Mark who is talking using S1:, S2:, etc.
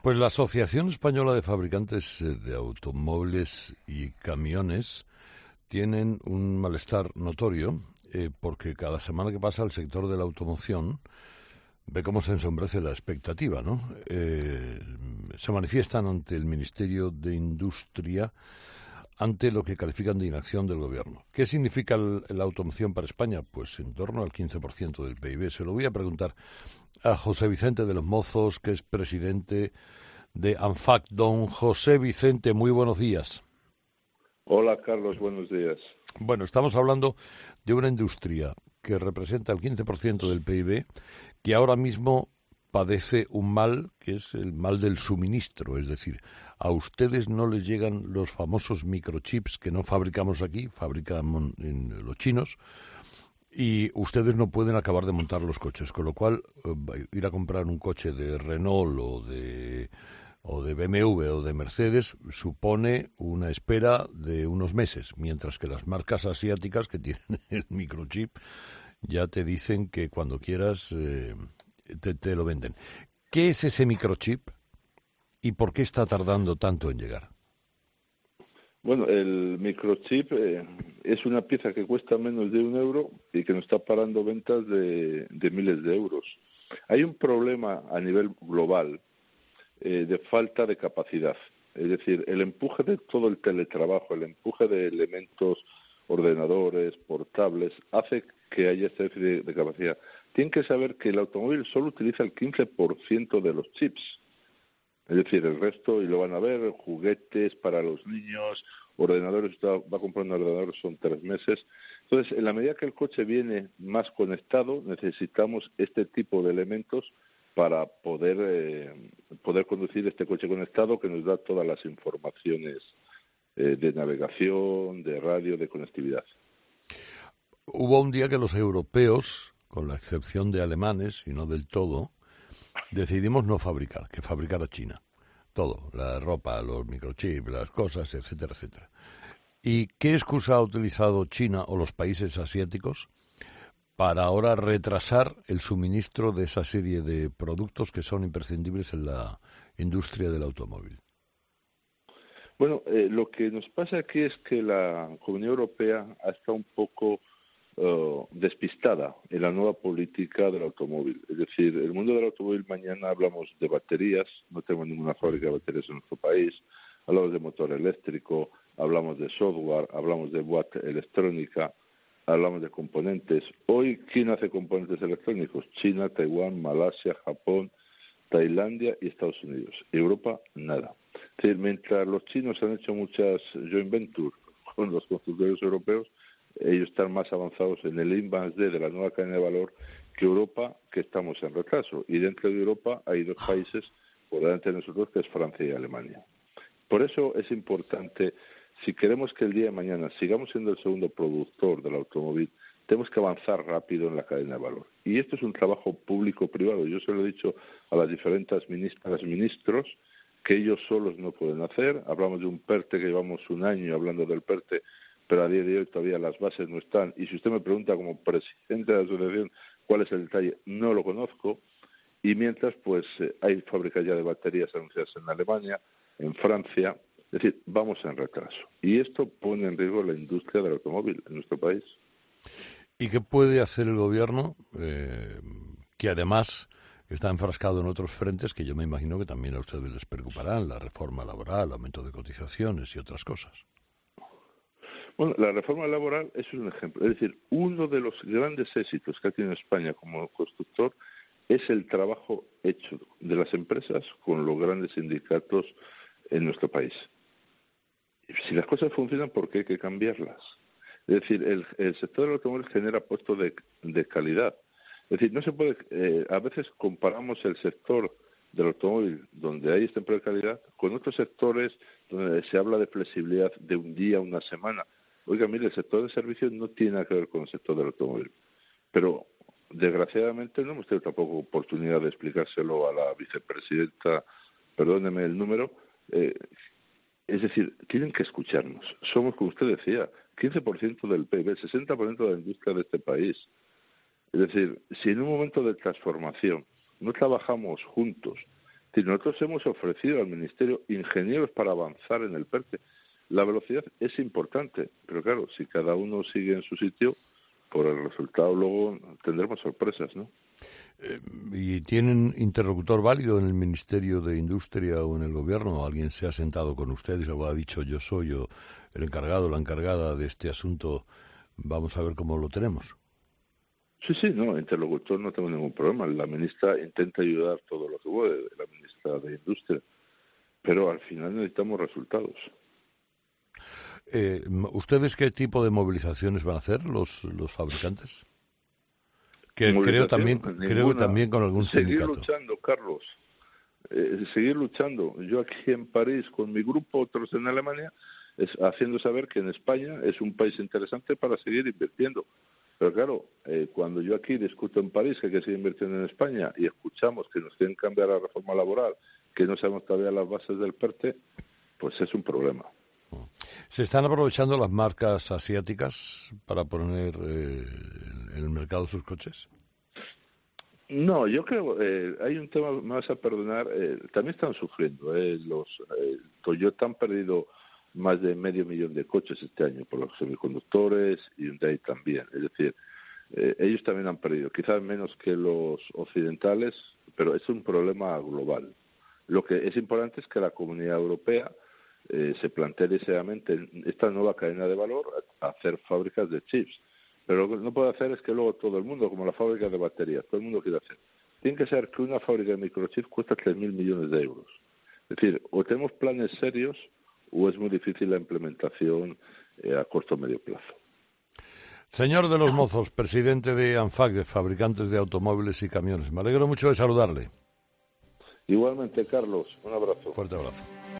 S1: Pues la Asociación Española de Fabricantes de Automóviles y Camiones tienen un malestar notorio porque cada semana que pasa el sector de la automoción ve cómo se ensombrece la expectativa, ¿no? Se manifiestan ante el Ministerio de Industria ante lo que califican de inacción del gobierno. ¿Qué significa la automoción para España? Pues en torno al 15% del PIB. Se lo voy a preguntar a José Vicente de los Mozos, que es presidente de ANFAC. Don José Vicente, muy buenos días.
S2: Hola, Carlos, buenos días.
S1: Bueno, estamos hablando de una industria que representa el 15% del PIB, que ahora mismo padece un mal, que es el mal del suministro, es decir, a ustedes no les llegan los famosos microchips que no fabricamos aquí, fabrican en los chinos, y ustedes no pueden acabar de montar los coches, con lo cual ir a comprar un coche de Renault o de BMW o de Mercedes supone una espera de unos meses, mientras que las marcas asiáticas que tienen el microchip ya te dicen que cuando quieras te lo venden. ¿Qué es ese microchip y por qué está tardando tanto en llegar?
S2: Bueno, el microchip es una pieza que cuesta menos de €1 y que nos está parando ventas de miles de euros. Hay un problema a nivel global de falta de capacidad. Es decir, el empuje de todo el teletrabajo, el empuje de elementos, ordenadores, portables, hace que haya este déficit de capacidad. Tienen que saber que el automóvil solo utiliza el 15% de los chips. Es decir, el resto, y lo van a ver, juguetes para los niños, ordenadores, va comprando ordenadores, son 3 meses. Entonces, en la medida que el coche viene más conectado, necesitamos este tipo de elementos para poder conducir este coche conectado que nos da todas las informaciones de navegación, de radio, de conectividad.
S1: Hubo un día que los europeos, con la excepción de alemanes y no del todo, decidimos no fabricar, que fabricara China. Todo, la ropa, los microchips, las cosas, etcétera, etcétera. ¿Y qué excusa ha utilizado China o los países asiáticos para ahora retrasar el suministro de esa serie de productos que son imprescindibles en la industria del automóvil?
S2: Bueno, lo que nos pasa aquí es que la Comunidad Europea ha estado un poco despistada en la nueva política del automóvil. Es decir, el mundo del automóvil, mañana hablamos de baterías, no tenemos ninguna fábrica de baterías en nuestro país, hablamos de motor eléctrico, hablamos de software, hablamos de boîte electrónica, hablamos de componentes. Hoy, ¿quién hace componentes electrónicos? China, Taiwán, Malasia, Japón, Tailandia y Estados Unidos. Europa, nada. Es decir, mientras los chinos han hecho muchas joint ventures con los constructores europeos, ellos están más avanzados en el I+D de la nueva cadena de valor que Europa, que estamos en retraso. Y dentro de Europa hay 2 países por delante de nosotros, que es Francia y Alemania. Por eso es importante, si queremos que el día de mañana sigamos siendo el segundo productor del automóvil, tenemos que avanzar rápido en la cadena de valor. Y esto es un trabajo público-privado. Yo se lo he dicho a las diferentes ministros, que ellos solos no pueden hacer. Hablamos de un PERTE, que llevamos un año hablando del PERTE, pero a día de hoy todavía las bases no están. Y si usted me pregunta como presidente de la asociación cuál es el detalle, no lo conozco. Y mientras, pues hay fábricas ya de baterías anunciadas en Alemania, en Francia. Es decir, vamos en retraso. Y esto pone en riesgo la industria del automóvil en nuestro país.
S1: ¿Y qué puede hacer el gobierno, que además está enfrascado en otros frentes que yo me imagino que también a ustedes les preocuparán, la reforma laboral, aumento de cotizaciones y otras cosas?
S2: Bueno, la reforma laboral es un ejemplo. Es decir, uno de los grandes éxitos que ha tenido España como constructor es el trabajo hecho de las empresas con los grandes sindicatos en nuestro país. Si las cosas funcionan, ¿por qué hay que cambiarlas? Es decir, el sector del automóvil genera puestos de calidad. Es decir, no se puede, a veces comparamos el sector del automóvil, donde hay este empleo de calidad, con otros sectores donde se habla de flexibilidad de un día, una semana. Oiga, mire, el sector de servicios no tiene nada que ver con el sector del automóvil. Pero, desgraciadamente, no hemos tenido tampoco oportunidad de explicárselo a la vicepresidenta, perdóneme el número. Es decir, tienen que escucharnos. Somos, como usted decía, 15% del PIB, 60% de la industria de este país. Es decir, si en un momento de transformación no trabajamos juntos, Sí, nosotros hemos ofrecido al Ministerio ingenieros para avanzar en el PERTE. La velocidad es importante, pero claro, si cada uno sigue en su sitio, por el resultado luego tendremos sorpresas, ¿no?
S1: ¿Y tienen interlocutor válido en el Ministerio de Industria o en el Gobierno? ¿Alguien se ha sentado con ustedes o ha dicho yo soy el encargado, la encargada de este asunto? Vamos a ver cómo lo tenemos.
S2: Sí, no, interlocutor no tengo ningún problema. La ministra intenta ayudar todo lo que puede, la ministra de Industria, pero al final necesitamos resultados.
S1: ¿Ustedes qué tipo de movilizaciones van a hacer los fabricantes? Que creo que también con algún sindicato.
S2: Seguir luchando, Carlos. Seguir luchando. Yo aquí en París con mi grupo, otros en Alemania, haciendo saber que en España es un país interesante para seguir invirtiendo. Pero claro, cuando yo aquí discuto en París que hay que seguir invirtiendo en España y escuchamos que nos quieren cambiar la reforma laboral, que no sabemos todavía las bases del PERTE, pues es un problema. ¿Se
S1: están aprovechando las marcas asiáticas para poner en el mercado sus coches?
S2: No, yo creo hay un tema, me vas a perdonar, también están sufriendo. Los Toyota han perdido más de 500.000 de coches este año por los semiconductores y Hyundai también. Es decir, ellos también han perdido, quizás menos que los occidentales, pero es un problema global. Lo que es importante es que la Comunidad Europea se plantee seriamente esta nueva cadena de valor a hacer fábricas de chips. Pero lo que no puede hacer es que luego todo el mundo, como la fábrica de baterías, todo el mundo quiere hacer. Tiene que ser que una fábrica de microchips cuesta 3.000 millones de euros. Es decir, o tenemos planes serios o es muy difícil la implementación a corto o medio plazo.
S1: Señor de los Mozos, presidente de ANFAC, de Fabricantes de Automóviles y Camiones. Me alegro mucho de saludarle.
S2: Igualmente, Carlos. Un abrazo.
S1: Fuerte abrazo.